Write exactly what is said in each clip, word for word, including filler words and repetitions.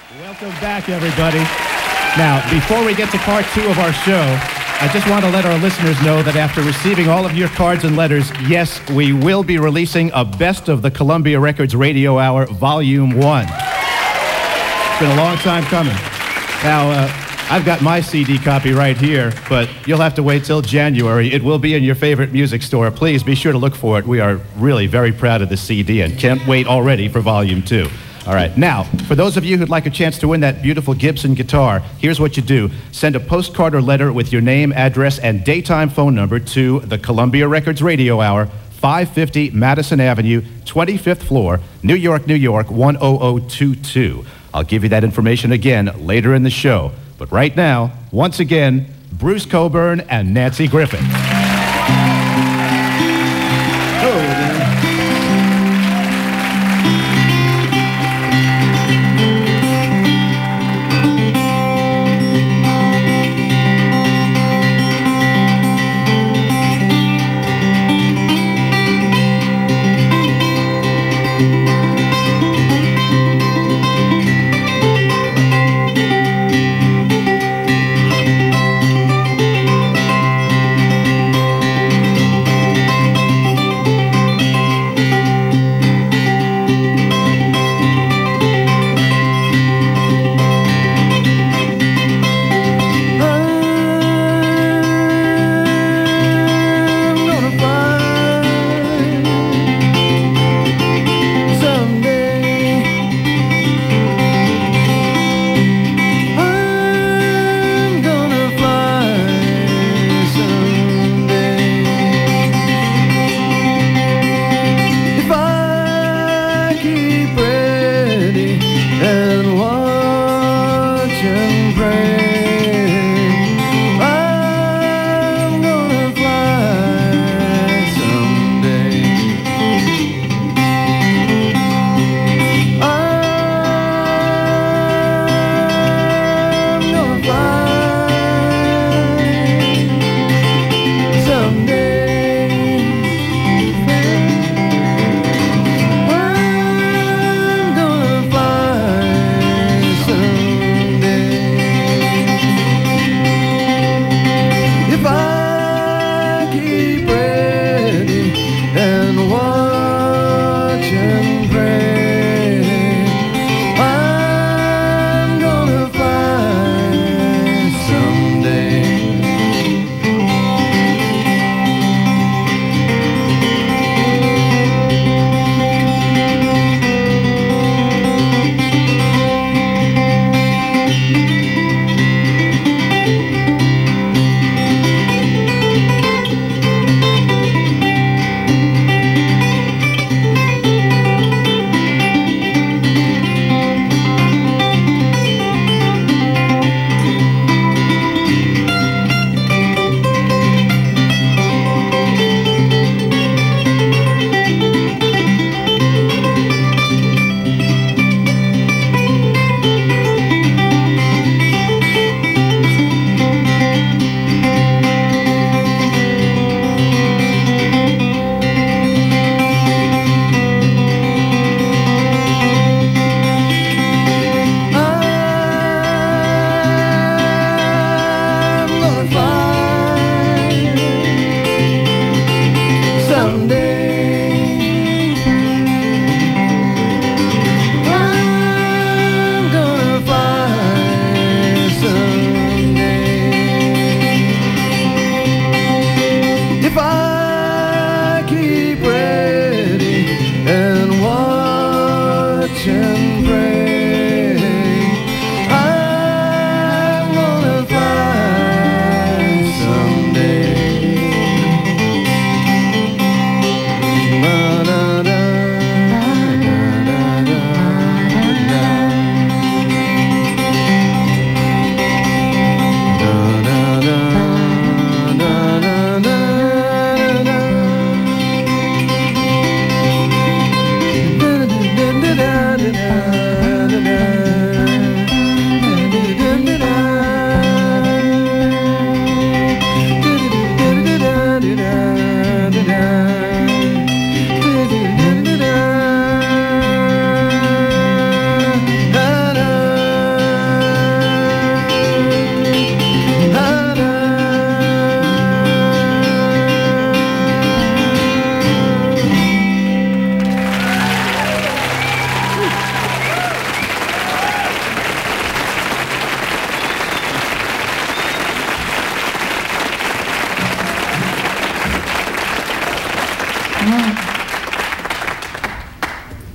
Welcome back, everybody. Now, before we get to part two of our show, I just want to let our listeners know that after receiving all of your cards and letters, yes, we will be releasing a Best of the Columbia Records Radio Hour Volume one. It's been a long time coming. Now, uh, I've got my C D copy right here, but you'll have to wait till January. It will be in your favorite music store. Please be sure to look for it. We are really very proud of the C D and can't wait already for Volume two. All right, now, for those of you who'd like a chance to win that beautiful Gibson guitar, here's what you do. Send a postcard or letter with your name, address, and daytime phone number to the Columbia Records Radio Hour, five fifty Madison Avenue, twenty-fifth floor, New York, New York, one oh oh two two. I'll give you that information again later in the show. But right now, once again, Bruce Cockburn and Nancy Griffith.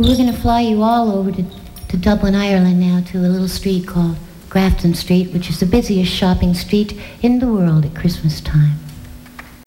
We're going to fly you all over to, to Dublin, Ireland now, to a little street called Grafton Street, which is the busiest shopping street in the world at Christmas time.